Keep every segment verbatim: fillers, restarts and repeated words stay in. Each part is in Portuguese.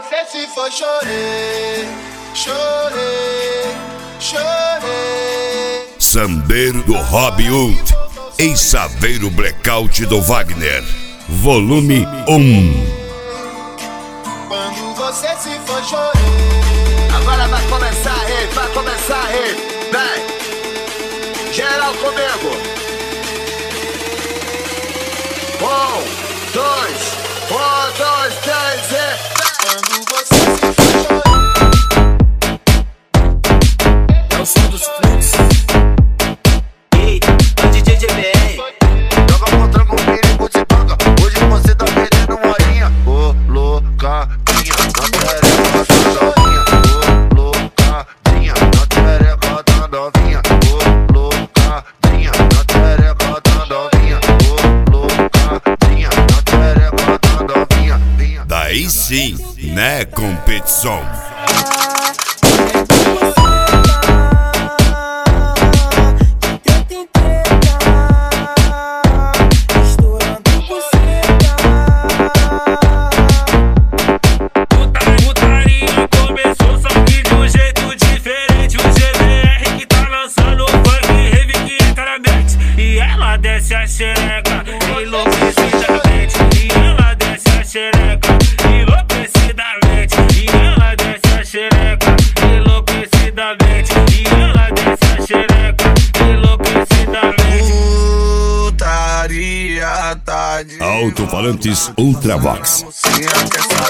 você se for, chorei, chorei, chorei. Sambeiro do Rob Hood, ex-saveiro blackout do Wagner, volume um. Quando você se for, chorei. Agora vai começar, rei, vai começar, rei. Vem, geral comigo. Um, dois, um, dois, três e... Quando você se for, chorei. É o som dos fluxos. Ei, é o D J G B R. Joga contra com perigo de toca. Hoje você tá perdendo uma horinha. Ô, loucadinha, na tereca da novinha. Ô, loucadinha, na tereca da novinha. Ô, loucadinha, na tereca da novinha. Ô, loucadinha, na tereca da novinha. Daí sim, né, competição? Desce a xereca enlouquecidamente, e ela desce a xereca enlouquecidamente, e ela desce a xereca enlouquecidamente, e ela desce a xereca enlouquecidamente. Putaria tá de Alto-falantes Ultravox. mocinha que essa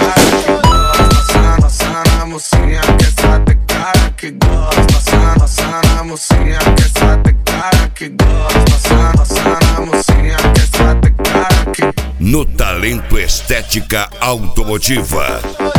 cara, mocinha que essa cara que gosta, passando, passando a mocinha que essa cara que gosta, passando, passando a mocinha que essa cara que... No talento estética automotiva.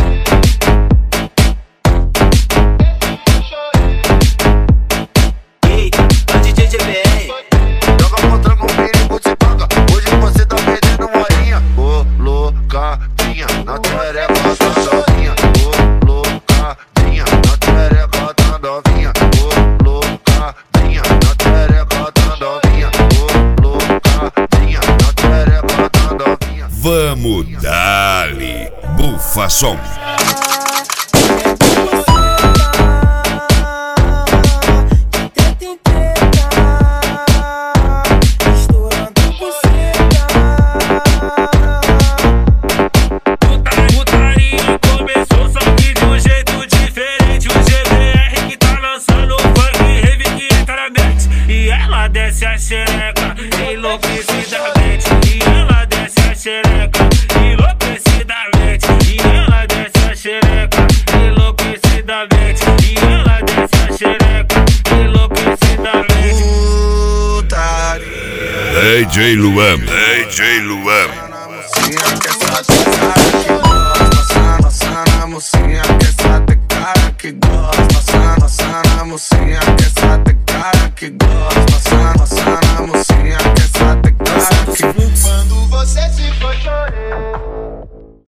Ei, é o D J G B R. Joga contra com perigo de toca. Hoje você tá perdendo uma horinha. Ô, loucadinha, na tereca da novinha. Ô, loucadinha, na tereca da novinha. Ô, loucadinha, na tereca da novinha. Ô, loucadinha, na tereca da novinha. Vamos dali, bufa som. Putaria começou, só que de um jeito diferente. O G B R que tá lançando funk, rave que entra na mente, e ela desce a xereca enlouquecidamente, e ela desce a xereca enlouquecidamente, e ela desce a xereca enlouquecidamente, e ela desce a xereca enlouquecidamente. Putaria. D J Luan, D J Luan. Mocinha que essa cara que gosta, passando, passando a mocinha que essa cara que gosta, passando, passando a mocinha que essa cara que gosta, passando, passando